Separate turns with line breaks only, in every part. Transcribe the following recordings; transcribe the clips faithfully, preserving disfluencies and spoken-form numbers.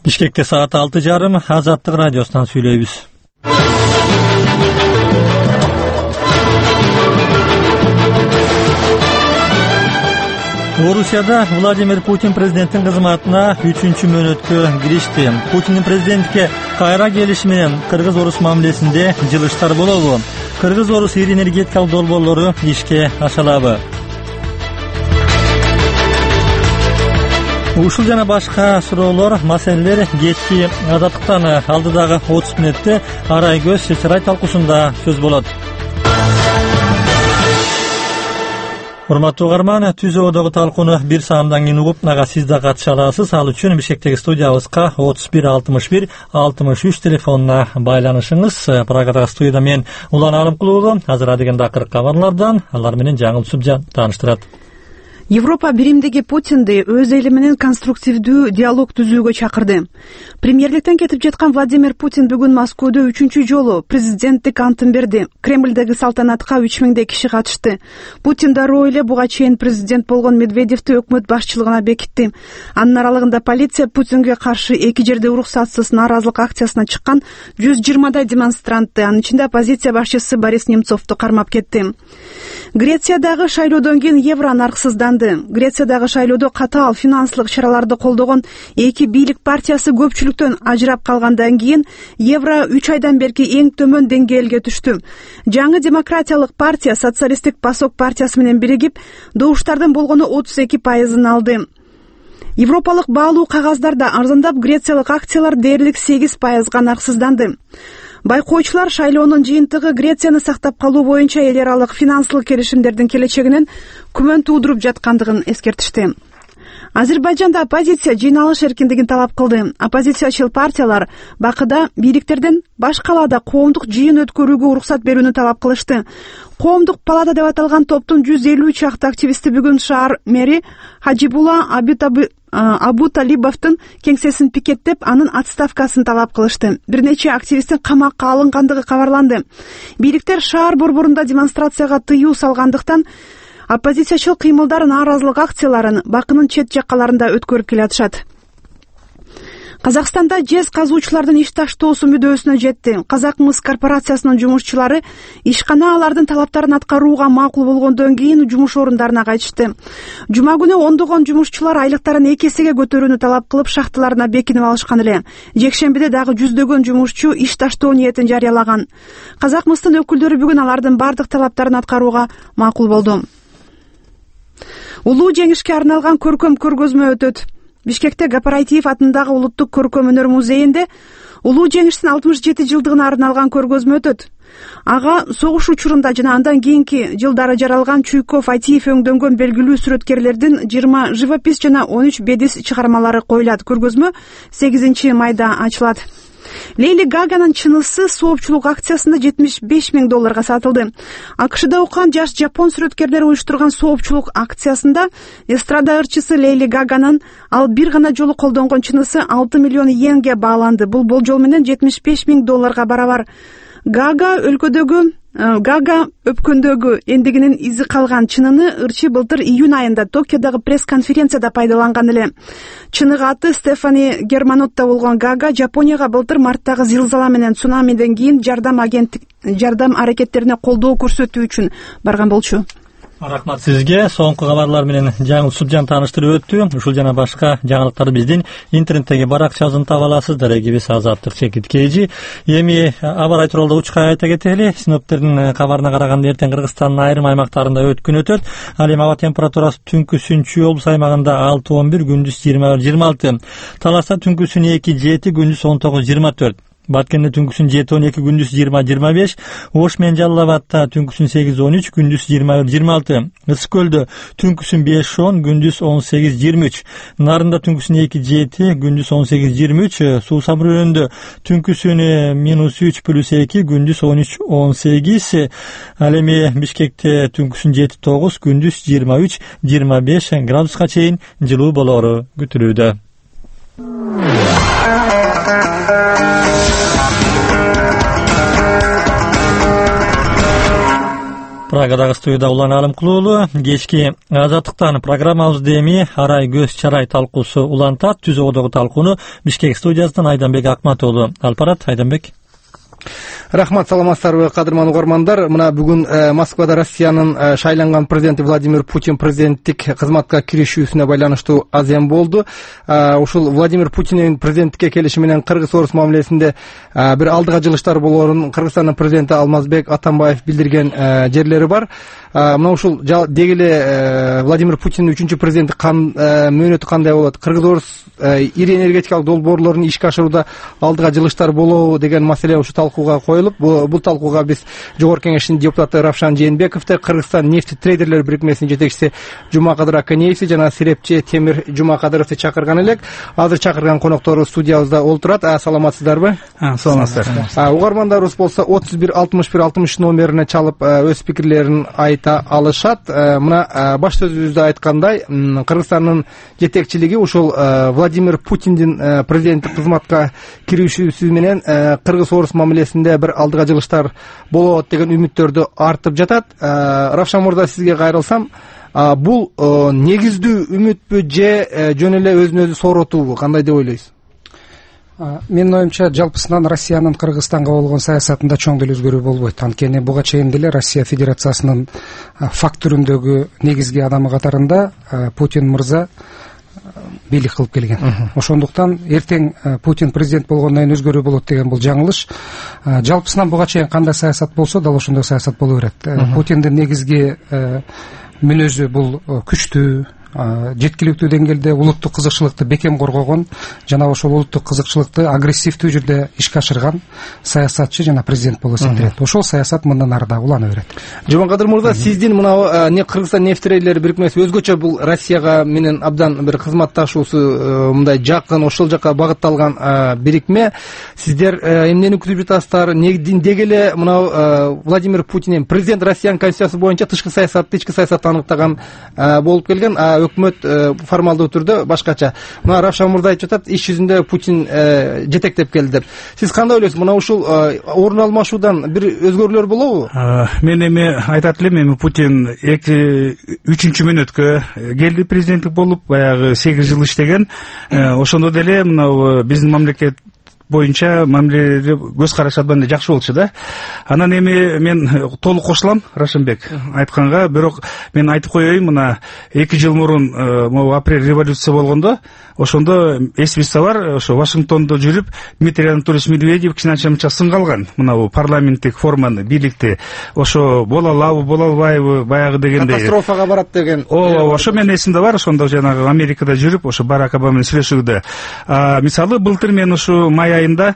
Бишкекте саат алты жарым, Азаттык радиосунан сүйлөйбүз. Орусияда Владимир Путин президенттин кызматына үчүнчү мөөнөткө киришти. Путиндин президентке кайра келиши менен кыргыз-орус мамилесинде жылыштар болобу? Кыргыз-орус ири энергетикалык долбоорлору ишке ашалабы? Ушул жана башка суроолор, маселелер кечки Азаттыктан алдыдагы отуз мүнөттө арай көз чычырай талкуусунда сөз болот. Урматтуу угарман, түзөөдөгү талкууну бир саамдан кийин угуп, ага сиз да катыша аласыз. Ал үчүн Бишкектеги студиябызга отуз бир алтымыш бир алтымыш үч телефонуна байланышыңыз. Программада студияда мен Улан Алымкулуу. Азыр адеген дакыр кабарлардан алар менен жаңыл Субжан тааныштырат.
Европа биримдиги Путинди өз эли менен конструктивдүү диалог түзүүгө чакырды. Премьерликтен кетип жаткан Владимир Путин бүгүн Москвада үчүнчү жолу президенттик антын берди. Кремлдеги салтанатка үч миңдей киши катышты. Путин дароо эле буга чейин президент болгон Медведевди өкмөт башчылыгына бекитти. Анын аралыгында полиция Путинге каршы эки жерде уруксатсыз нааразылык акциясына чыккан жүз жыйырмадай демонстрантты, анын ичинде оппозиция башчысы Борис Немцовду кармап кетти. Грециядагы шайлоодон кийин евро нарксызданды. Грециядагы шайлоодо катаал финансылык чараларды колдогон эки бийлик партиясы көпчүлүктөн ажырап калгандан кийин евро үч айдан берки эң төмөн деңгээлге түштү. Жаңы демократиялык партия социалисттик Пасок партиясы менен биригип, добуштардын болгону отуз эки пайызын алды. Европалык баалуу кагаздар да арзандап, грециялык акциялар дээрлик сегиз пайызга нарксызданды. Байкоочулар шайлоонун жыйынтыгы Грецияны сактап калуу боюнча эл аралык финансылык келишимдердин келечегинен күмөн туудуруп жаткандыгын эскертишти. Азербайжанда оппозиция жыйналыш эркиндигин талап кылды. Оппозициячыл партиялар Бакыда бийликтерден баш калаада коомдук жыйын өткөрүүгө уруксат берүүнү талап кылышты. Коомдук палата деп аталган топтун жүз элүү чакты активисти бүгүн шаар мэри Хаджибула Абуталибовдун кеңсесин пикеттеп, анын отставкасын талап кылышты. Бир нече активисттин камакка алынгандыгы кабарланды. Бийликтер шаар борборунда демонстрацияга тыюу салгандыктан оппозициячыл кыймылдар, нааразылык акцияларын Бакынын чет жаккаларында өткөрүп келатышат. Казакстанда жез казуучулардын иш таштоосу мүдөөсүнө жетти. Казак мыс корпорациясынын жумушчулары ишкана алардын талаптарын аткарууга макул болгондон кийин жумуш орундарына кайтышты. Жума күнү ондогон жумушчулар айлыктарын эки эсеге көтөрүүнү талап кылып шахталарына бекинип алышкан эле. Жекшембиде дагы жүздөгөн жумушчу иш таштоо ниетин жарыялаган. Казак мыстын өкүлдөрү бүгүн алардын бардык талаптарын аткарууга макул болду. Улуу жеңишке арналган көркөм көргөзмө өтөт. Бишкекте Гапарайтиев атындагы улуттук көркөм өнөр музейинде улуу жеңиштин алтымыш жети жылдыгына арналган көргөзмө өтөт. Ага согуш учурунда жана андан кийинки жылдары жаралган Чуйков, Айтиев өңдөнгөн белгилүү сүрөткерлердин жыйырма живопис жана он үч бедис чыгармалары коюлат. Көргөзмө сегизинчи майда ачылат. Лейли Гаганын чынысы соопчулук акциясында жетимиш беш миң долларга сатылды. АКШда окуган жаш жапон сүрөткерлери уюштурган соопчулук акциясында эстрада ырчысы Лейли Гаганын ал бир гана жолу колдонгон чынысы алты миллион йенге бааланды. Бул болжол менен жетимиш беш миң долларга барабар. Гага өлкөдөгү Гага өпкөндөгү эндигинин изи калган чыныны ырчы былтыр июнь айында Токиодогу пресс-конференцияда пайдаланган эле. Чыныгы аты Стефани Германотта болгон Гага Жапонияга былтыр марттагы зилзала менен цунамиден кийин жардам агенттик жардам аракеттерине колдоо көрсөтүү үчүн барган болчу.
Рахмат сизге. Соңку кабарлар менен жаңыл Субжан тааныштырып өттү. Ушул жана башка жаңылыктарды биздин интернеттеги баракчабыздан таба аласыз. Дарегибиз Азаттык чекит кежи. Эми аба ырай тууралуу учка айта кетели. Синоптиктердин кабарына караганда эртең Кыргызстандын айрым аймактарында өткүн өтөт. Ал эми аба температурасы түнкүсүнчү облус аймагында алты он бир, күндүз жыйырма бир жыйырма алты. Таласта түнкүсүн эки жети, күндүз он тогуз жыйырма төрт. Баткенде түнкүсүн жети он эки, күндүз жыйырма жыйырма беш. Ош менен Жалал Абадта түнкүсүн сегиз он үч, күндүз жыйырма бир жыйырма алты. Ысык көлдө түнкүсүн беш он, күндүз он сегиз жыйырма үч. Нарында түнкүсүн эки жети, күндүз он сегиз жыйырма үч. Суу Самрөөнүндө түнкүсүн минус үч плюс эки, күндүз он үч он сегиз. Ал эми Бишкекте түнкүсүн жети тогуз, күндүз жыйырма үч жыйырма беш градуска чейин жылуу болору күтүлүүдө. Прагадагы студияда Улан Алымкулуулу. Кечки Азаттыктан программабызды эми арай көз чарай талкуусу улантат. Түз оодогу талкууну Бишкек студиясынан Айданбек Акматуулу алып барат. Айданбек.
Рахмат, саламатсыздарбы, кадырман угармандар. Мына бүгүн Москвада Россиянын шайланган президенти Владимир Путин президенттик кызматка киришүүсүнө байланыштуу азем болду. Ушул Владимир Путиндин президенттикке келиши менен Кыргыз-Орус мамилесинде бир алдыга жылыштар болоорун Кыргызстандын президенти Алмазбек Атамбаев билдирген жерлери бар. Мына ушул деги эле Владимир Путиндин үчүнчү президенттик мөөнөтү кандай болот? Кыргыз-Орус ири энергетикалык долбоорлорун ишке ашырууда алдыга жылыштар болобу деген маселе ушу талкууга коюлуп, бул талкууга биз Жогорку Кеңештин депутаты Равшан Жээнбековди, Кыргызстан нефти трейдерлер бирикмесинин жетекчиси Жумакадыр Аканеевди жана серепчи Темир Жумакадыровду чакырган элек. Азыр чакырган коноктору студиябызда олтурат. Саламатсыздарбы?
Саламатсыздар.
Угармандарыбыз болсо отуз бир алтымыш бир алтымыш номерине чалып өз пикирлерин айта алышат. Мына баш сөзүбүздө айткандай, Кыргызстандын жетекчилиги ушул Владимир Путиндин президенттик кызматка киришүүсү менен Кыргыз-Орус мамилесинде бир алдыга жылыштар болот деген үмүттөрдү артып жатат. Равшан мырза, сизге кайрылсам, бул негиздүү үмүтпү же жөн эле өзүн өзү сооротуубу? Кандай деп ойлойсуз?
Менин оюмча, жалпысынан Россиянын Кыргызстанга болгон саясатында чоң деле өзгөрүү болбойт. Анткени буга чейин деле Россия Федерациясынын факт түрүндөгү негизги адамы катарында Путин мырза бийлик кылып келген. Ошондуктан эртең Путин президент болгондон кийин өзгөрүү болот деген бул жаңылыш. Жалпысынан буга чейин кандай саясат болсо, дал ошондой саясат боло берет. Путиндин негизги мүнөзү бул күчтүү, жеткиликтүү деңгээлде улуттук кызыкчылыкты бекем коргогон жана ошол улуттук кызыкчылыкты агрессивдүү жүрдө ишке ашырган саясатчы жана президент болуп эсептелет. Ошол саясат мындан ары да улана берет.
Жумакадыр мырза, сиздин мына не Кыргызстан нефть трейдерлери бирикмеси өзгөчө бул Россияга менен абдан бир кызматташуусу мындай жакын, ошол жака багытталган бирикме. Сиздер эмнени күтүп жатасыздар? Деги эле мына Владимир Путин президент Россиянын конституциясы боюнча тышкы саясатты, ички саясатты аныктаган болуп келген. Өкмөт формалдуу түрдө башкача. Мына Равшан мырза айтып жатат, иш жүзүндө Путин жетектеп келди деп. Сиз кандай ойлойсуз? Мына ушул орун алмашуудан бир өзгөрүүлөр болобу?
Мен эми айтат элем, эми Путин эки үчүнчү мүнөткө келди президенттик болуп, баягы сегиз жыл иштеген. Ошондо деле мына биздин мамлекет боюнча мамиледе көз караш абдан жакшы болчу да. Анан эми мен толук кошулам Рашенбек айтканга, бирок мен айтып коеюн, мына эки жыл мурун могу апрель революция болгондо, ошондо эсибизде бар, ошо Вашингтондо жүрүп Дмитрий Анатольевич Медведев кичине мынча сынгалган мына бул парламенттик форманы, бийликти. Ошо боло алабы, боло албайбы, баягы дегендей
катастрофага барат деген.
Ооба, ошо менин эсимде бар. Ошондо жанагы Америкада жүрүп, ошо Барак Обама менен сүйлөшүүдө. Мисалы, былтыр мен ушу май айында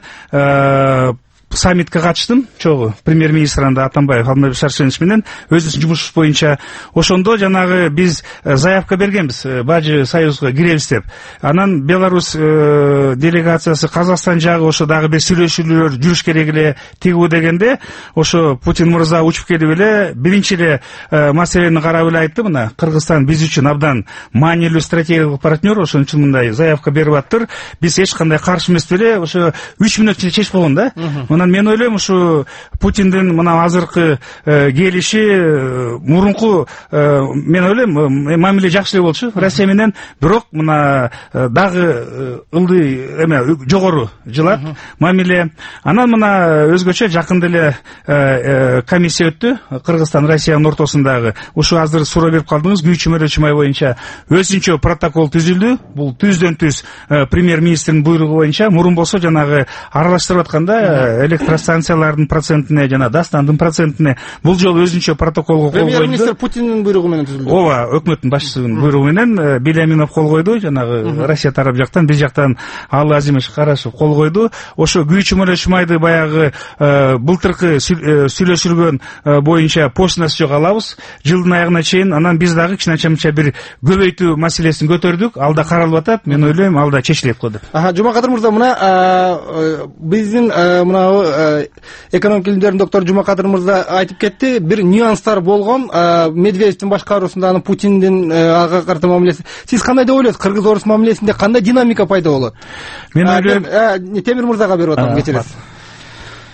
саммитке катыштым, чогуу премьер-министр Атамбаев Алмазбек Шаршенович менен өзүбүздүн жумуш боюнча. Ошондо жанагы биз заявка бергенбиз, Бажы союзга киребиз деп. Анан Беларусь делегациясы, Казакстан жагы ошо дагы бир сүйлөшүүлөр жүрүш керек эле тигүү дегенде, ошо Путин мырза учуп келип эле биринчи эле маселени карап эле айтты, мына Кыргызстан биз үчүн абдан маанилүү стратегиялык партнер, ошон үчүн мындай заявка берип аттыр. Биз эч кандай каршы эмес эле, ошо үч мүнөт ичинде чечип болгон да. Анан мен ойлойм, ушу Путиндин мына азыркы келиши мурунку, мен ойлойм, мамиле жакшы эле болчу Россия менен, бирок мына дагы ылдый эме жогору жылат мамиле. Анан мына өзгөчө жакында эле комиссия өттү Кыргызстан Россиянын ортосундагы. Ушу азыр суроо берип калдыңыз, күйүүчү мөөнөтчү май боюнча өзүнчө протокол түзүлдү. Бул түздөн түз премьер-министрдин буйругу боюнча. Мурун болсо жанагы аралаштырып атканда электростанциялардын процентине жана Дастандын процентине бул жолу өзүнчө протоколго кол койду.
Премьер-министр Путиндин буйругу менен түзүлдү.
Ооба, өкмөттүн башчысынын буйругу менен Беляминов кол койду, жанагы Россия тарап жактан, биз жактан Алла Азимович Карашев кол койду. Ошо күйүүчү мөөнөтчү майды баягы былтыркы сүйлөшүлгөн боюнча поштасы жок алабыз жылдын аягына чейин. Анан биз дагы кичине бир көбөйтүү маселесин көтөрдүк. Алда каралып атат. Мен ойлойм, алда чечилет го деп.
Аха, Жумакадыр мырза, мына биздин мына экономика илимдеринин доктору Жумакадыр мырза айтып кетти, бир нюанстар болгон Медведевдин башкаруусунда Путиндин ага карата мамилеси. Сиз кандай деп ойлойсуз? Кыргыз-Орус мамилесинде кандай динамика пайда болот?
Мен ойлойм,
Темир мырзага берип атам, кечиресиз.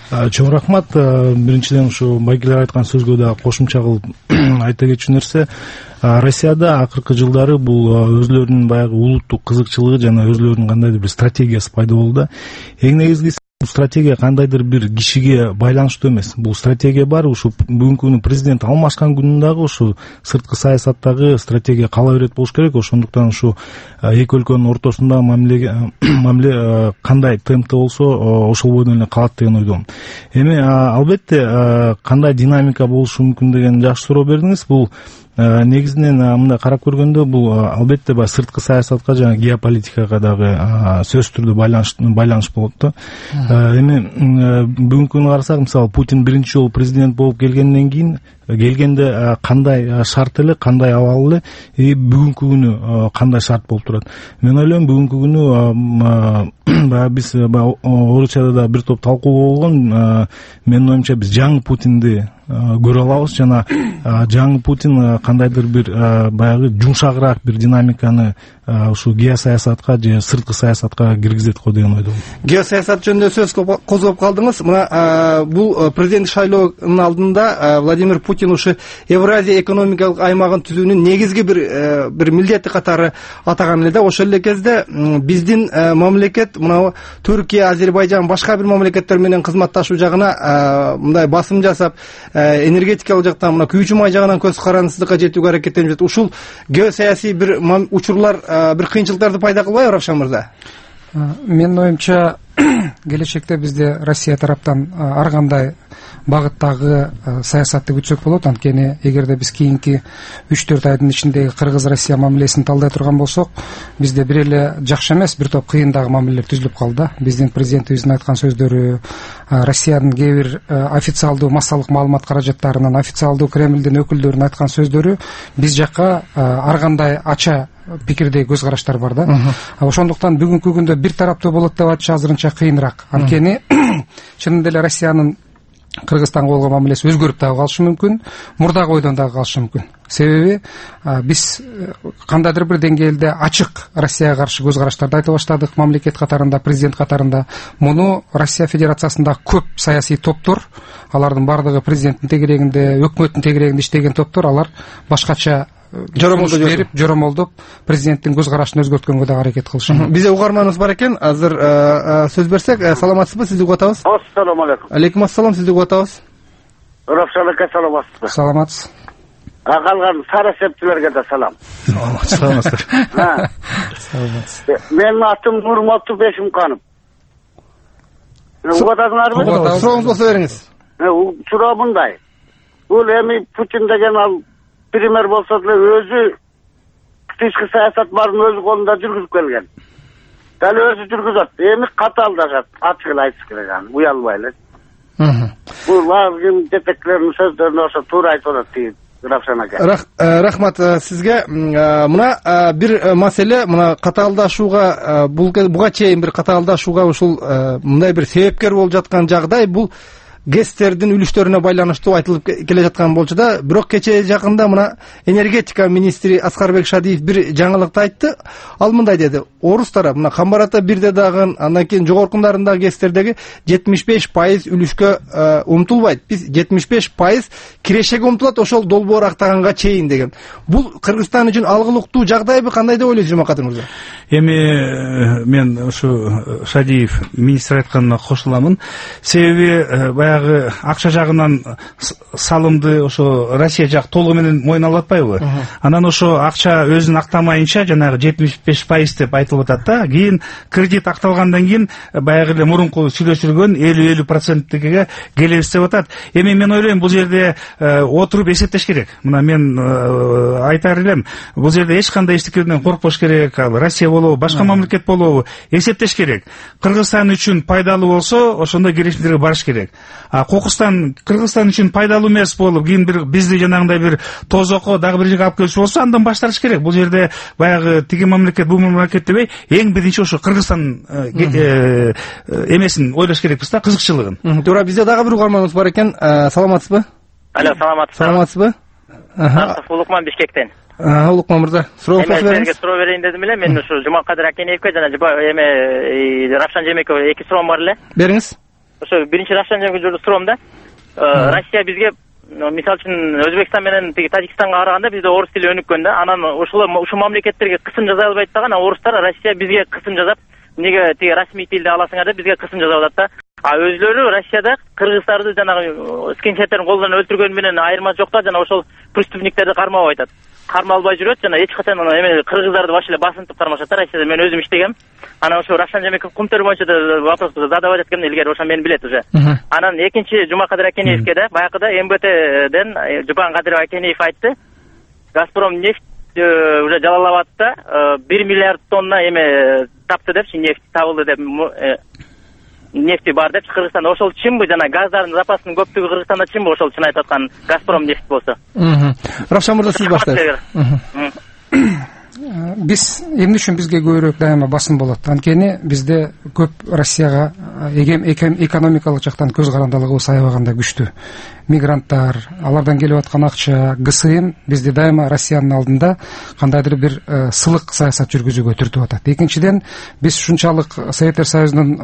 чоң рахмат. Биринчиден ушу байкелер айткан сөзгө да кошумча кылып айта кетчү нерсе, Россияда акыркы жылдары бул өзлөрүнүн баягы улуттук кызыкчылыгы жана өзлөрүнүн кандайдыр бир стратегиясы пайда болду. Эң негизгиси бул стратегия кандайдыр бир кишиге байланыштуу эмес. Бул стратегия бар. Ушу бүгүнкү күнү президент алмашкан күнүн дагы ушу сырткы саясаттагы стратегия кала берет болуш керек. Ошондуктан ушу эки өлкөнүн ортосунда мамиле мамиле кандай темпте болсо ошол бойдон эле калат деген ойдомун. Эми албетте кандай динамика болушу мүмкүн деген жакшы суроо бердиңиз. Бул негизинен мындай карап көргөндө бул албетте баягы сырткы саясатка жана геополитикага дагы сөзсүз түрдө байланыш байланыш болот да. Эми бүгүнкү күнү карасак, мисалы Путин биринчи жолу президент болуп келгенден кийин келгенде кандай шарт эле, кандай абал эле, и бүгүнкү күнү кандай шарт болуп турат. Мен ойлойм бүгүнкү күнү баягы биз орусчада да бир топ талкуу болгон, менин оюмча биз жаңы Путинди көрө алабыз жана жаңы Путин кандайдыр бир баягы жумшагыраак бир динамиканы ушу геосаясатка же сырткы саясатка киргизет го деген ойдомун.
Геосаясат жөнүндө сөз козгоп калдыңыз. Мына бул президент шайлоонун алдында Владимир Путин ушу Евразия экономикалык аймагын түзүүнүн негизги бир бир милдети катары атаган эле да. Ошол эле кезде биздин мамлекет мына Түркия, Азербайжан, башка бир мамлекеттер менен кызматташуу жагына мындай басым жасап, энергетикалык жактан мына күйүүчү май жагынан көз карандысыздыкка жетүүгө аракеттенип жатат. Ушул геосаясий бир учурлар бир кыйынчылыктарды пайда кылбайбы, Равшан мырза?
Менин оюмча келечекте бизде Россия тараптан ар кандай багыттагы саясатты күтсөк болот. Анткени эгерде биз кийинки үч төрт айдын ичиндеги Кыргыз-Россия мамилесин талдай турган болсок, бизде бир эле жакшы эмес, бир топ кыйын дагы мамилелер түзүлүп калды да. Биздин президентибиздин айткан сөздөрү, Россиянын кээ бир официалдуу массалык маалымат каражаттарынын, официалдуу Кремлдин өкүлдөрүнүн айткан сөздөрү биз жакка ар кандай ача пикирдеги көз караштар бар да. Ошондуктан бүгүнкү күндө бир тараптуу болот деп айтыш азырынча кыйыныраак. Анткени чынында эле Россиянын Кыргызстанга болгон мамилеси өзгөрүп дагы калышы мүмкүн, мурдагы ойдон дагы калышы мүмкүн. Себеби биз кандайдыр бир деңгээлде ачык Россияга каршы көз караштарды айта баштадык, мамлекет катарында, президент катарында. Муну Россия Федерациясында көп саясий топтор, алардын бардыгы президенттин тегерегинде, өкмөттүн тегерегинде иштеген топтор, алар башкача жоромолдоп берип, жоромолдоп президенттин көз карашын өзгөрткөнгө да аракет кылышы.
Бизде угарманыбыз бар экен, азыр сөз берсек. Саламатсызбы? Сизди угуп атабыз.
Ассаламу алейкум.
Алейкум ассалам, сизди угуп атабыз.
Равшан ака, саламатсызбы?
Саламатсыз.
Калган сара септилерге да салам.
Саламатсыздар.
Саламатсыз.
Менин атым Нурмату Бешимканов. Угуп атасыңарбы?
Сурооңуз болсо бериңиз.
Суроо мындай. Бул эми Путин деген ал пример болсо деле өзү тышкы саясат барын өзү колунда жүргүзүп келген. Дал өзү жүргүзөт. Эми катал дагы ачык эле айтыш керек аны, уялбай эле. Бул ким жетекчилердин сөздөрүнө ошо туура айтып атат дейт Равшан ака.
Рахмат сизге. Мына бир маселе, мына катаалдашууга, буга чейин бир катаалдашууга ушул мындай бир себепкер болуп жаткан жагдай бул гэстердин үлүштөрүнө байланыштуу айтылып келе жаткан болчу да. Бирок кечээ жакында мына энергетика министри Аскарбек Шадиев бир жаңылыкты айтты. Ал мындай деди: орус тарап мына Камбарата бирде дагы, андан кийин жогоркундагы гэстердеги жетимиш беш пайыз үлүшкө умтулбайт. Биз жетимиш беш пайыз кирешеге умтулат, ошол долбоор актаганга чейин деген. Бул Кыргызстан үчүн алгылыктуу жагдайбы, кандай деп ойлойсуз Жумакадыр мырза?
Эми мен ушу Шадиев министр айтканына кошуламын. Себеби баягы акча жагынан салымды ошо Россия жак толугу менен мойнуна алып атпайбы? Анан ошо акча өзүн актамайынча жанагы жетимиш беш пайыз деп айтылып атат да. Кийин кредит акталгандан кийин баягы эле мурунку сүйлөшүлгөн элүү элүү проценттикке келебиз деп атат. Эми мен ойлойм бул жерде отуруп эсептеш керек. Мына мен айтар элем, бул жерде эч кандай эчтекеден коркпош керек. Россия болобу, башка мамлекет болобу, эсептеш керек. Кыргызстан үчүн пайдалуу болсо, ошондой келишимдерге барыш керек. А Кокустан Кыргызстан үчүн пайдалуу эмес болуп, кийин бир бизди жанагындай бир тозокко дагы бир жерге алып келчү болсо, андан баш тартыш керек. Бул жерде баягы тиги мамлекет, бул мамлекет дебей, эң биринчи ошо Кыргызстан эмесин ойлош керекпиз да, кызыкчылыгын.
Туура, бизде дагы бир угарманыбыз бар экен. Саламатсызбы?
Алло, саламатсызбы?
Саламатсызбы?
Улукман Бишкектен.
Улукман мырза, сурооңузду бериңиз.
Мен суроо берейин дедим эле. Мен ушу Жумакадыр Акенеевке жана эме Равшан Жемековго эки суроом бар эле.
Бериңиз.
ошо биринчи Равшан Жангелдиевичке суроом да. Россия бизге мисалы үчүн Өзбекстан менен тиги Тажикстанга караганда бизде орус тили өнүккөн да. Анан ошол ушул мамлекеттерге кысым жасай албайт дагы, анан орустар Россия бизге кысым жасап, эмнеге тиги расмий тилди аласыңар деп бизге кысым жасап атат да. А өзлөрү Россияда кыргыздарды жанагы скенчеттерин колдон өлтүргөн менен айырма жок да, жана ошол преступниктерди кармабай атат. Кармалбай жүрөт, жана эч качан эме кыргыздарды баш эле басынтып кармашат да Россияда. Мен өзүм иштегем. Анан ошо Равшан Жээнбеков кум төр боюнча да вопросту задавать эткем илгери, ошо мени билет уже. Анан экинчи Жумакадыр Акенеевке да баягыда эм бэ тэден Жупан Кадыров Акенеев айтты. Газпром нефть уже Жалалабадта бир миллиард тонна эме тапты депчи, нефть табылды деп, нефти бар депчи Кыргызстанда. Ошол чынбы, жана газдардын запасынын көптүгү Кыргызстанда чынбы ошол чын айтып аткан Газпром нефть болсо?
Равшан мырза, сиз баштайсыз.
Биз эмне үчүн бизге көбүрөөк дайыма басым болот? Анткени бизде көп Россияга эгем экономикалык жактан көз карандылыгыбыз аябаганда күчтүү. Мигранттар, алардан келип аткан акча, ГСМ бизди дайыма Россиянын алдында кандайдыр бир сылык саясат жүргүзүүгө түртүп атат. Экинчиден, биз ушунчалык Советтер Союзунун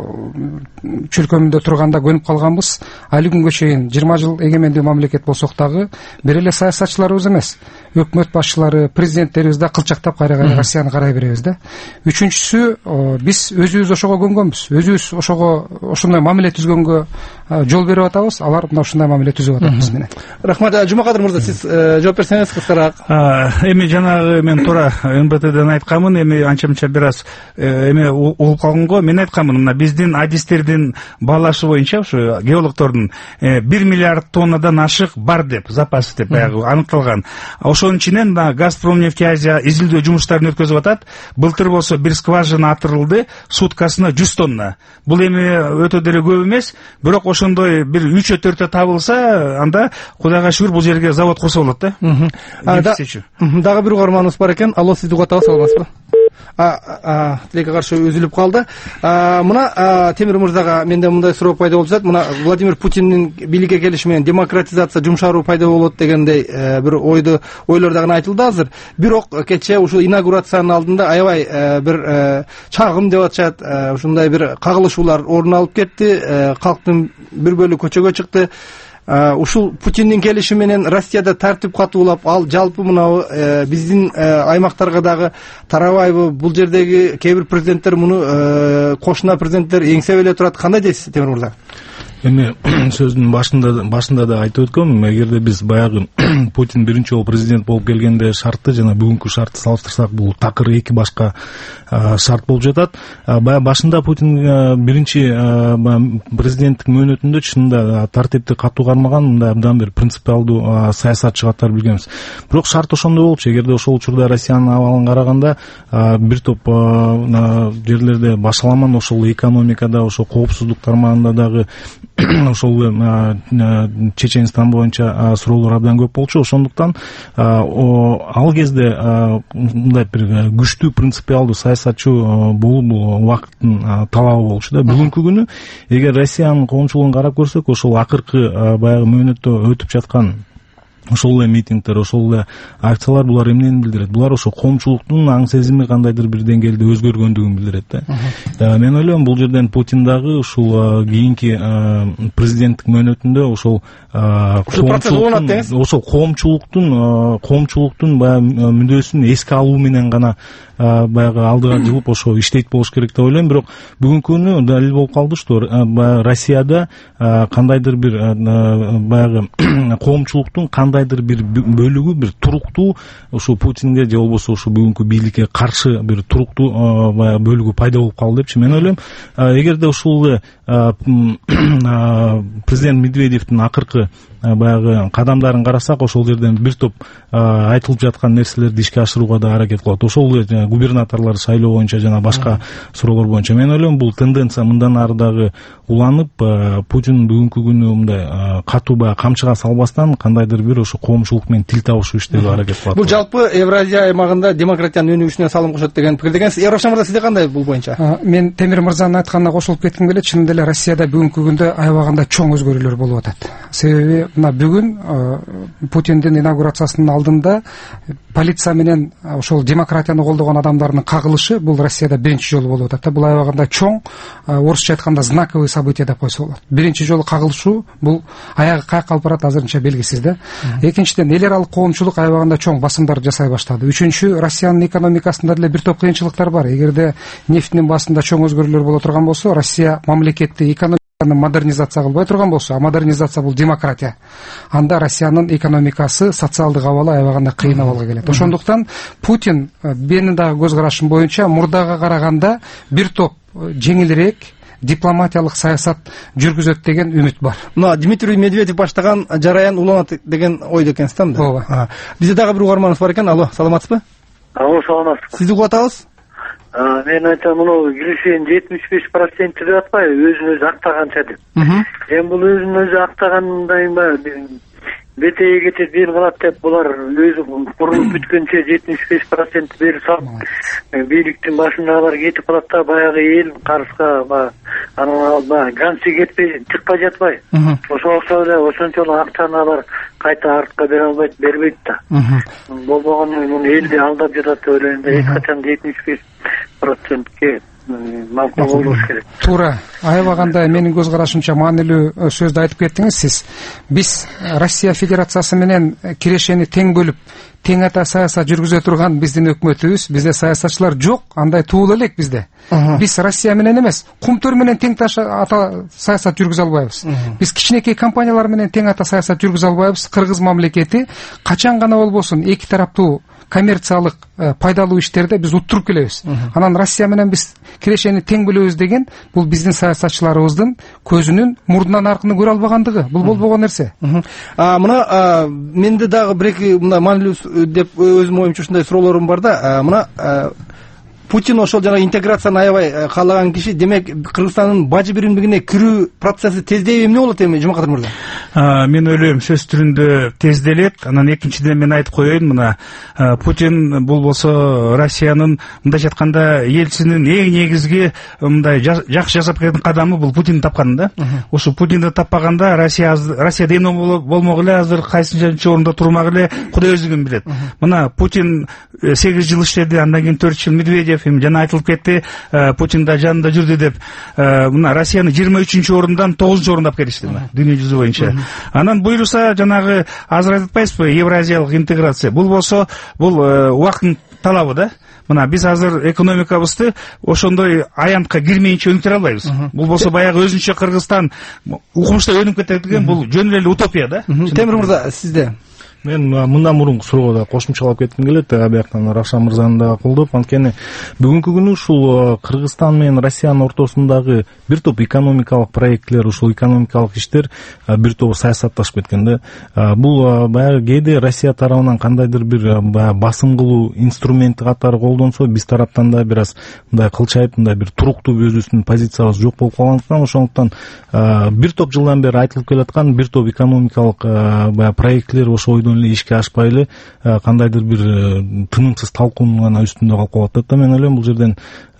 чөлкөмүндө турганда көнүп калганбыз. Али күнгө чейин жыйырма жыл эгемендүү мамлекет болсок дагы бир эле саясатчыларыбыз эмес, өкмөт башчылары, президенттерибиз да кылчактап кайра-кайра Россияны карай беребиз да. Үчүнчүсү, биз өзүбүз ошого көнгөнбүз. Өзүбүз ошого ошондой мамиле түзгөнгө жол берип атабыз. Алар мына ушундай мамиле түзүп атат биз менен.
Рахмат. Жумакадыр мырза, сиз жооп берсеңиз кыскараак.
Эми жанагы мен туура эм бэ тэден айтканмын, эми анча-мынча бир аз эме угуп калган го. Мен айтканмын, мына биздин адистердин баалашы боюнча ушу геологдордун бир миллиард тоннадан ашык бар деп, запасы деп баягы аныкталган. Ошонун ичинен Газпром нефть Азия изилдөө жумуштарын өткөзүп атат. Былтыр болсо бир скважина атырылды, суткасына жүз тонна. Бул эми өтө деле көп эмес, бирок ошондой бир үчө төртө табылса, анда Кудайга шүгүр бул жерге завод курса болот да.
Дагы бир угарманыбыз бар экен. Алло, сизди угатабыз, саламатсызбы? А, тилекке каршы үзүлүп калды. Мына Темир мырзага менде мындай суроо пайда болуп жатат. Мына Владимир Путиндин бийликке келиши менен демократизация, жумшаруу пайда болот дегендей бир ойду ойлор дагы айтылды азыр. Бирок кечээ ушул инаугурациянын алдында аябай бир чагым деп атышат, ушундай бир кагылышуулар орун алып кетти. Калктын бир бөлүгү көчөгө чыкты. Ушул Путиндин келиши менен Россияда тартип катуулап, ал жалпы мына биздин аймактарга дагы тарабайбы? Бул жердеги кээ бир президенттер муну кошуна президенттер эңсеп эле турат. Кандай дейсиз, Темир мырза?
Эми сөздүн башында башында да айтып өткөм, эгерде биз баягы Путин биринчи жолу президент болуп келгенде шартты жана бүгүнкү шартты салыштырсак, бул такыр эки башка шарт болуп жатат. Баягы башында Путин биринчи президенттик мөөнөтүндө чынында тартипти катуу кармаган, мындай абдан бир принципиалдуу саясатчы катары билгенбиз. Бирок шарт ошондой болчу. Эгерде ошол учурда Россиянын абалын караганда бир топ жерлерде башаламан ошол экономикада, ошол коопсуздук тармагында дагы ошол Чеченстан боюнча суроолор абдан көп болчу. Ошондуктан ал кезде мындай бир күчтүү принципиалдуу саясатчы болуу бул убакыттын талабы болчу да. Бүгүнкү күнү эгер Россиянын коомчулугун карап көрсөк, ошол акыркы баягы мөөнөттө өтүп жаткан ошол эле митингдер, ошол эле акциялар булар эмнени билдирет? Булар ошо коомчулуктун аң сезими кандайдыр бир деңгээлде өзгөргөндүгүн билдирет да. Мен ойлойм, бул жерден Путин дагы ушул кийинки президенттик мөөнөтүндө ошол ошол коомчулуктун коомчулуктун баягы мүдөөсүн эске алуу менен гана баягы алдыга жылып ошо иштейт болуш керек деп ойлойм. Бирок бүгүнкү күнү далил болуп калды, что Россияда кандайдыр бир баягы коомчулуктун кандайдыр бир бөлүгү бир туруктуу ушу Путинге же болбосо ушу бүгүнкү бийликке каршы бир туруктуу баягы бөлүгү пайда болуп калды депчи. Мен ойлойм, эгерде ушул президент Медведевдин акыркы баягы кадамдарын карасак, ошол жерден бир топ айтылып жаткан нерселерди ишке ашырууга да аракет кылат. Ошол эле губернаторлор шайлоо боюнча жана башка суроолор боюнча. Мен ойлойм, бул тенденция мындан ары дагы уланып, Путин бүгүнкү күнү мындай катуу баягы камчыга салбастан кандайдыр бир эле ошо коомчулук менен тил табышуу иштөөгө аракет кылат.
Бул жалпы Евразия аймагында демократиянын өнүгүшүнө салым кошот деген пикирде экенсиз. Ерушан мырза, сизде кандай бул боюнча?
Мен Темир мырзанын айтканына кошулуп кетким келет. Чынында эле Россияда бүгүнкү күндө аябаганда чоң өзгөрүүлөр болуп атат. Себеби мына бүгүн Путиндин инаугурациясынын алдында полиция менен ошол демократияны колдогон адамдардын кагылышы бул Россияда биринчи жолу болуп атат. Бул аябагында чоң, орусча айтканда знаковый событие деп койсо болот. Биринчи жолу кагылышуу бул аягы каяка алып барат азырынча белгисиз да. Экинчиден эл аралык коомчулук аябагында чоң басымдар жасай баштады. Үчүнчү, Россиянын экономикасында деле бир топ кыйынчылыктар бар. Эгерде нефтинин басында чоң өзгөрүүлөр боло турган болсо, Россия мамлекетти экономиканы модернизация кылбай турган болсо, а модернизация бул демократия, анда Россиянын экономикасы, социалдык абалы аябагында кыйын абалга келет. Ошондуктан Путин, менин дагы көз карашым боюнча, мурдага караганда бир топ жеңилирээк дипломатиялык саясат жүргүзөт деген үмүт бар.
Мына Дмитрий Медведев баштаган жараян уланат деген ойдо экенсиз да?
Ооба.
Бизде дагы бир угарманыбыз бар экен. Алло, саламатсызбы?
Алло, саламатсызбы.
Сизди угуп атабыз.
Мен айтам, мына киришенин жетимиш беш проценти деп атпайбы, өзүн өзү актаганча деп. Эми бул өзүн өзү актагандайбы, бетеге кетет, бел кылат деп булар өзү курулуп бүткөнчө жетимиш беш процент берип салып, бийликтин башындагылар кетип калат да, баягы эл карызга баягы анан баягы ганси кетпей чыкпай жатпайбы. Ошо окшой эле ошончолук акчаны алар кайта артка бере албайт, бербейт да. Болбогону муну элди алдап жатат деп ойлойм да, эч качан жетимиш беш процентке макул болуш керек.
Туура. Аябаганда менин көз карашымча маанилүү сөздү айтып кеттиңиз сиз. Биз Россия Федерациясы менен кирешени тең бөлүп, тең ата саясат жүргүзө турган биздин өкмөтүбүз, бизде саясатчылар жок, андай туулу элек бизде. Биз Россия менен эмес, кумтөр менен тең ата саясат жүргүзө албайбыз. Биз кичинекей компаниялар менен тең ата саясат жүргүзө албайбыз. Кыргыз мамлекети качан гана болбосун эки тараптуу коммерциялык пайдалуу иштерде биз уттуруп келебиз. Анан Россия менен биз кирешени тең бөлөбүз деген бул биздин саясатчыларыбыздын көзүнүн мурдунан аркыны көрө албагандыгы. Бул болбогон нерсе.
Мына менде дагы бир эки мына маанилүү деп өзүм оюмча ушундай суроолорум бар да. Мына Путин ошол жана интеграцияны аябай каалаган киши, демек Кыргызстандын бажы биримдигине кирүү процесси тездейби, эмне болот эми Жумакадыр мырза?
Мен ойлойм сөз түрүндө тезделет. Анан экинчиден мен айтып коеюн, мына Путин бул болсо Россиянын мындай жатканда элчисинин эң негизги мындай жакшы жасап кеткен кадамы бул Путин тапкан да. Ошо Путинди таппаганда Россия Россияда эмне болмок эле, азыр кайсынчы орунда турмак эле Кудай өзү билет. Мына Путин сегиз жыл иштеди, андан кийин төрт жыл Медведев, эми жана айтылып кетти, Путин да жанында жүрдү деп. Мына Россияны жыйырма үчүнчү орундан тогузунчу орунда алып кетишти мына дүйнө жүзү боюнча. Анан буйруса жанагы азыр айтып атпайсызбы, евразиялык интеграция. Бул болсо бул убакыттын талабы да. Мына биз азыр экономикабызды ошондой аянтка кирмейинче өнүктүрө албайбыз. Бул болсо баягы өзүнчө Кыргызстан укмуштай өнүгүп кетет деген бул жөн эле утопия да.
Темир мырза, сизде?
Мен мындан мурунку суроого да кошумчалап кетким келет. Абияктан Рашан мырзаны да колдоп, анткени бүгүнкү күнү ушул Кыргызстан менен Россиянын ортосундагы бир топ экономикалык проектлер, ушул экономикалык иштер бир топ саясатташып кеткен да. Бул баягы кээде Россия тарабынан кандайдыр бир басым кылуу инструменти катары колдонсо, биз тараптан да бир аз мындай кылчайып, мындай бир туруктуу өзүбүздүн позициябыз жок болуп калгандыктан, ошондуктан бир топ жылдан бери айтылып келаткан бир топ экономикалык баягы проектлер ошо ойдон эле ишке ашпай эле кандайдыр бир тынымсыз талкуунун гана үстүндө калып калып атат да. Мен ойлойм бул жерден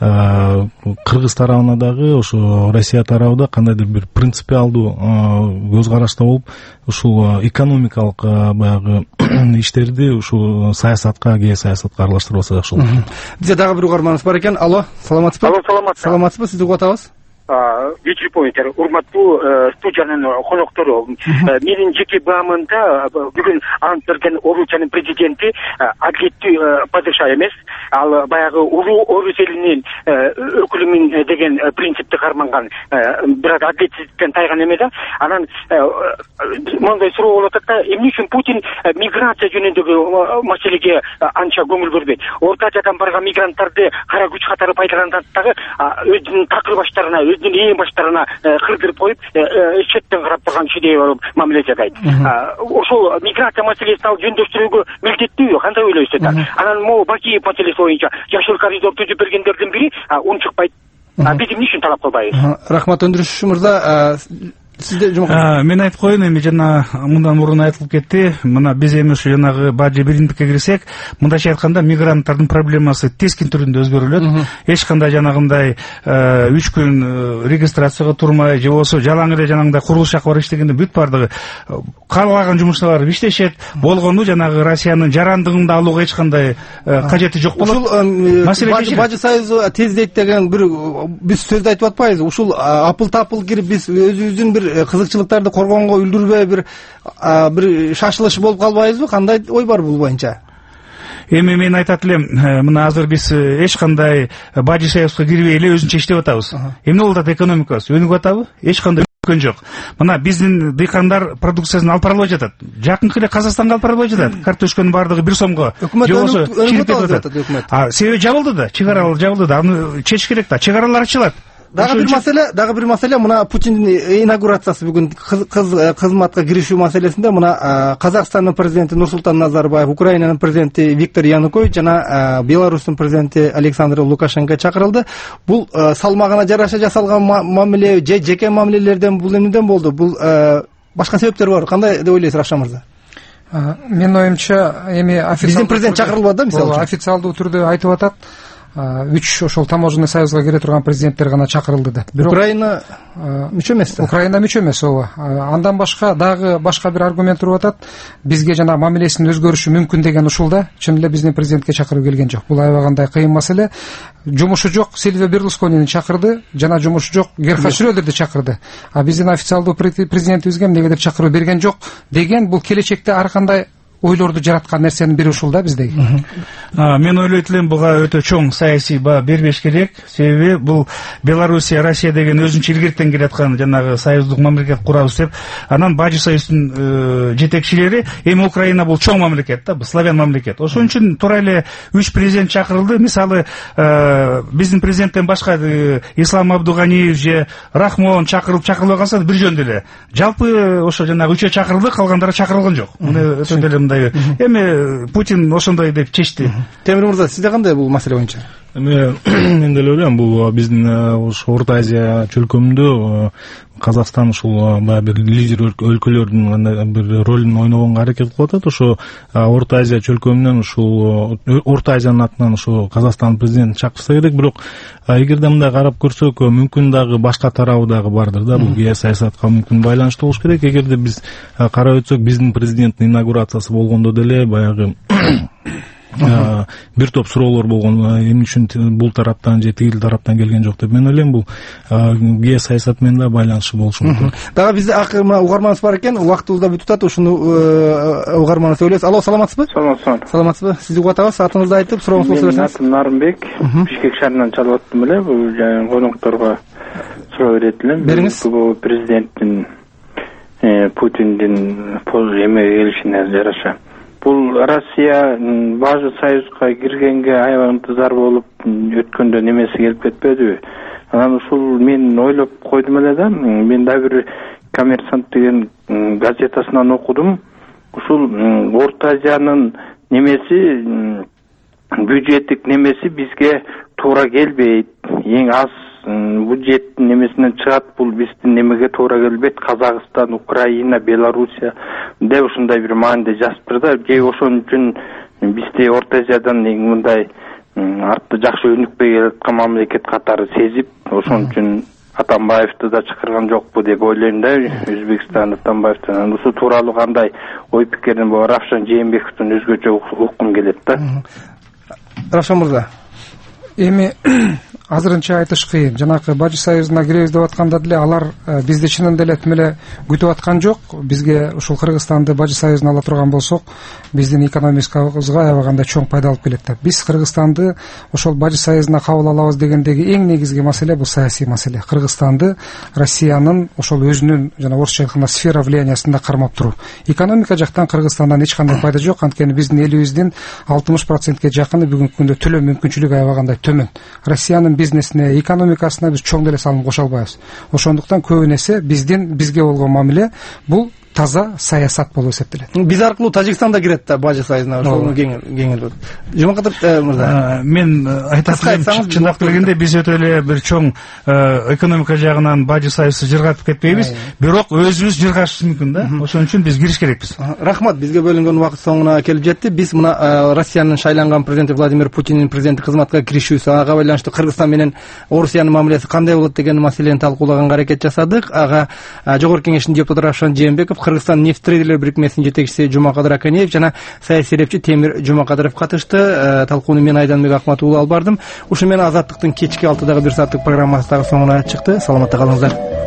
Кыргыз тарабына дагы, ошо Россия тарабы да кандайдыр бир принципиалдуу көз карашта болуп, ушул экономикалык баягы иштерди ушул саясатка, ге саясатка аралаштырып алса жакшы болот.
Бизде дагы бир угарманыбыз бар экен. Алло, саламатсызбы?
Алло, саламатсызбы?
Саламатсызбы, сизди угуп атабыз.
Вечер поинтер, урматтуу студиянын коноктору. Менин жеке баамымда бүгүн ант берген Орусиянын президенти адилеттүү падыша эмес, ал баягы улуу Орус элинин өкүлүмүн деген принципти карманган, бирок адилетсиздиктен тайган эме да. Анан мындай суроо болуп атат да, эмне үчүн Путин миграция жөнүндөгү маселеге анча көңүл бөлбөйт? Орто Азиядан барган мигранттарды кара күч катары пайдаланат дагы өзүнүн такыр баштарына, эң баштарына кырдырып коюп, четтен карап турган кишидей болуп мамиле жасайт. Ошол миграция маселесин ал жөндөштүрүүгө милдеттүүбү, кандай ойлойсуз? Анан могу Бакиев маселеси боюнча жашыл коридор түзүп бергендердин бири унчукпайт. Биз эмне үчүн талап кылбайбыз?
Рахмат, өндүрүшчү мырза. сизде жумак
мен айтып коеюн, эми жана мындан мурун айтылып кетти. Мына биз эми ушу жанагы бажы биримдикке кирсек, мындайча айтканда мигранттардын проблемасы тескин түрүндө өзгөрүлөт. Эч кандай жанагындай үч күн регистрацияга турмай, же болбосо жалаң эле жанагындай курулуш жакка барып иштегенде бүт бардыгы каалаган жумушчулар барып иштешет. Болгону жанагы Россиянын жарандыгын алууга эч кандай кажети жок болот.
Ушул бажы союзу тездейт деген бир биз сөздү айтып атпайбызбы? Ушул апыл-тапыл кирип биз өзүбүздүн бир кызыкчылыктарды коргоонго үлдүрбөй бир бир шашылыш болуп калбайбызбы? Кандай ой бар бул боюнча?
Эми мен айтат элем, мына азыр биз эч кандай бажы союзга кирбей эле өзүнчө иштеп атабыз. Эмне болуп атат экономикабыз? Өнүгүп атабы? Эч кандай өнүккөн жок. Мына биздин дыйкандар продукциясын алып бара албай жатат. Жакынкы эле Казакстанга алып бара албай жатат. Картошканын баардыгы бир сомго.
Өкмөт өнүгүп атат өкмөт.
А себеби жабылды да, чек аралар жабылды да. Аны чечиш керек да. Чек аралар ачылат.
Дагы бир маселе, дагы бир маселе мына Путиндин инаугурациясы бүгүн кызматка киришүү маселесинде мына Казакстандын президенти Нурсултан Назарбаев, Украинанын президенти Виктор Янукович жана Беларустун президенти Александр Лукашенко чакырылды. Бул салмагына жараша жасалган мамиле же жеке мамилелерден бул эмнеден болду? Бул башка себептер бар. Кандай деп ойлойсуз, Равшан мырза?
Менин оюмча, эми
биздин президент чакырылбады да, мисалы.
Официалдуу түрдө айтып атат. Үч ошол таможенный союзга кире турган президенттер гана чакырылды деп.
Бирок Украина мүчө эмес да.
Украина мүчө эмес, ооба. Андан башка дагы башка бир аргумент туруп атат. Бизге жана мамилесинин өзгөрүшү мүмкүн деген ушул да. Чын эле биздин президентке чакыруу келген жок. Бул аябагандай кыйын маселе. Жумушу жок Сильвио Берлусконини чакырды, жана жумушу жок Герхард Шрёдерди чакырды. А биздин официалдуу президентибизге эмнегедир чакыруу берген жок деген, бул келечекте ар кандай ойлорду жараткан нерсенин бири ушул да биздеги.
Мен ойлойт элем, буга өтө чоң саясий баа бербеш керек. Себеби бул Белоруссия, Россия деген өзүнчө илгертен келаткан жанагы союздук мамлекет курабыз деп. Анан бажы союздун жетекчилери, эми Украина бул чоң мамлекет да, славян мамлекет. Ошон үчүн туура эле үч президент чакырылды. Мисалы, биздин президенттен башка Ислам Абдуганиев же Рахмон чакырылып чакырылбай калса бир жөн деле. Жалпы ошо жанагы үчөө чакырылды, калгандары чакырылган жок. Муну өтө деле эми Путин ошондой деп чечти.
Темир мырза, сизде кандай бул маселе боюнча?
Эми мен деле ойлойм, бул биздин ушу Орто Азия чөлкөмүндө Казакстан ушул баягы бир лидер өлкөлөрдүн кандай бир ролун ойногонго аракет кылып атат. Ошо Орто Азия чөлкөмүнөн ушул Орто Азиянын атынан ушу Казакстан президент чакырса керек. Бирок эгерде мындай карап көрсөк, мүмкүн дагы башка тарабы дагы бардыр да. Бул геосаясатка мүмкүн байланыштуу болуш керек. Эгерде биз карап өтсөк, биздин президенттин инаугурациясы болгондо деле баягы бир топ суроолор болгон. Эмне үчүн бул тараптан же тигил тараптан келген жок деп мен ойлойм. Бул геосаясат менен да байланышы болушу мүмкүн.
Дагы бизде акыры угарманыбыз бар экен, убактыбыз да бүтүп атат. Ушуну угарманы сөйлөйбүз. Алло, саламатсызбы?
Саламатсызбы.
Саламатсызбы. Сизди угуп атабыз. Атыңызды айтып, сурооңузду берсеңиз.
Менин атым Нарымбек. Бишкек шаарынан чалып аттым эле. Бул конокторго суроо берет элем.
Бериңиз.
Бул президенттин Путиндин эмеге келишине жараша. Бул Россия бажы союзга киргенге аябай ынтызар болуп өткөндө немеси келип кетпедиби? Анан ушул мен ойлоп койдум эле да. Мен да бир Коммерсант деген газетасынан окудум. Ушул Орто Азиянын немеси, бюджеттик немеси бизге туура келбейт. Эң аз бюджеттин немесинен чыгат, бул биздин немеге туура келбейт. Казакстан, Украина, Белоруссия деп ушундай бир мааниде жазыптыр да. Же ошон үчүн бизде Орто Азиядан мындай артты жакшы өнүкпөй келаткан мамлекет катары сезип, ошон үчүн Атамбаевди да чакырган жокпу деп ойлойм да. Өзбекстан Атамбаевден ушул тууралуу кандай ой пикирин бо Равшан Жээнбековдун өзгөчө уккум келет да.
Равшан мырза,
эми азырынча айтыш кыйын. Жанакы бажы союзуна киребиз деп атканда деле алар бизди чынын деле тим эле күтүп аткан жок. Бизге ушул Кыргызстанды бажы союзуна ала турган болсок, биздин экономикабызга аябагандай чоң пайда алып келет да. Биз Кыргызстанды ошол бажы союзуна кабыл алабыз дегендеги эң негизги маселе бул саясий маселе. Кыргызстанды Россиянын ошол өзүнүн жана орусча айтканда сфера влияниясында кармап туруу. Экономика жактан Кыргызстандан эч кандай пайда жок, анткени биздин элибиздин алтымыш процентке жакыны бүгүнкү күндө төлөм мүмкүнчүлүгү аябагандай төмөн. Россиянын бизнесине, экономикасына биз чоң деле салым кошо албайбыз. Ошондуктан көбүн эсе биздин бизге болгон мамиле бул таза саясат болуп эсептелет.
Биз аркылуу Тажикстан да кирет да бажы союзуна, ошону кеңейлеп. Жумакадыров мырза,
мен айтат элем, чындап келгенде биз өтө эле бир чоң экономика жагынан бажы союзу жыргатып кетпейбиз, бирок өзүбүз жыргашыбыз мүмкүн да. Ошон үчүн биз кириш керекпиз.
Рахмат, бизге бөлүнгөн убакыт соңуна келип жетти. Биз мына Россиянын шайланган президенти Владимир Путиндин президенттик кызматка киришүүсү, ага байланыштуу Кыргызстан менен Орусиянын мамилеси кандай болот деген маселени талкуулаганга аракет жасадык. Ага Жогорку Кеңештин депутаты Равшан Жээнбеков, Кыргызстан нефть трейдерлер бирикмесинин жетекчиси Жумакадыр Аканеев жана саясий эрепчи Темир Жумакадыров катышты. Талкууну мен Айданбек Акматов уулу алып бардым. Ушу менен Азаттыктын кечки алтыдагы бир сааттык программасы дагы соңуна чыкты. Саламатта калыңыздар.